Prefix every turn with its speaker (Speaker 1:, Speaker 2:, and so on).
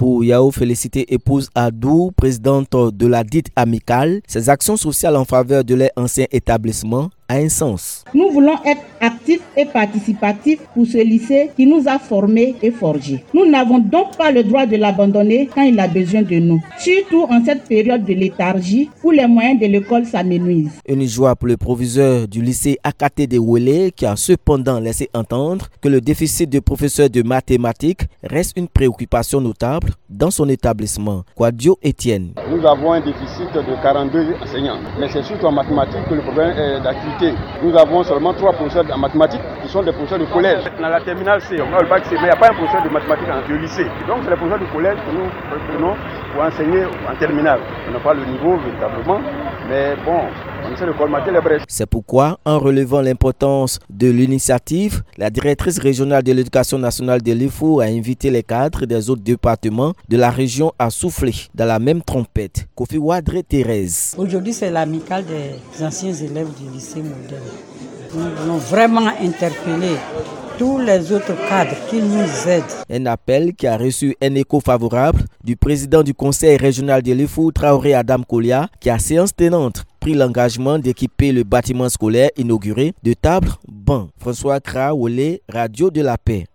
Speaker 1: Pour Yao Félicité, épouse Adou, présidente de la dite amicale, ces actions sociales en faveur de leur ancien établissement a un sens.
Speaker 2: Nous voulons être actifs et participatifs pour ce lycée qui nous a formés et forgés. Nous n'avons donc pas le droit de l'abandonner quand il a besoin de nous, surtout en cette période de léthargie où les moyens de l'école s'amenuisent.
Speaker 1: Une joie pour le proviseur du lycée Akaté de Ouélé qui a cependant laissé entendre que le déficit de professeurs de mathématiques reste une préoccupation notable dans son établissement. Quadio Etienne.
Speaker 3: Nous avons un déficit de 42 enseignants, mais c'est surtout en mathématiques que le problème est d'activité. Nous avons seulement 3 professeurs en mathématiques qui sont des professeurs de collège. Dans la terminale C, on a le bac C, mais il n'y a pas un professeur de mathématiques en lycée. Donc c'est les professeurs du collège que nous prenons pour enseigner en terminale. On n'a pas le niveau véritablement, mais bon, on essaie de colmater les brèches.
Speaker 1: C'est pourquoi, en relevant l'importance de l'initiative, la directrice régionale de l'éducation nationale de l'IFU a invité les cadres des autres départements de la région à souffler dans la même trompette. Kofi Wadre Thérèse.
Speaker 4: Aujourd'hui, c'est l'amicale des anciens élèves du lycée moderne. Nous voulons vraiment interpeller tous les autres cadres qui nous aident.
Speaker 1: Un appel qui a reçu un écho favorable du président du conseil régional de l'IFU, Traoré Adam Kolia, qui a séance tenante pris l'engagement d'équiper le bâtiment scolaire inauguré de tables bancs. François Kra, Radio de la Paix.